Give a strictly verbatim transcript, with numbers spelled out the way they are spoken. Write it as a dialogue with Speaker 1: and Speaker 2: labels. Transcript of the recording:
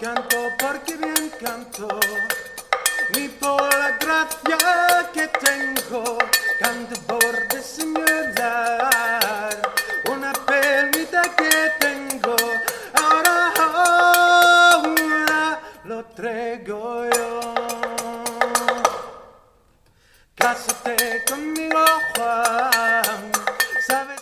Speaker 1: canto porque bien canto, ni por la gracia que tengo, canto por disimular una penita que tengo. Ahora, ahora lo traigo yo. Cásate conmigo, Juan, ¿sabes?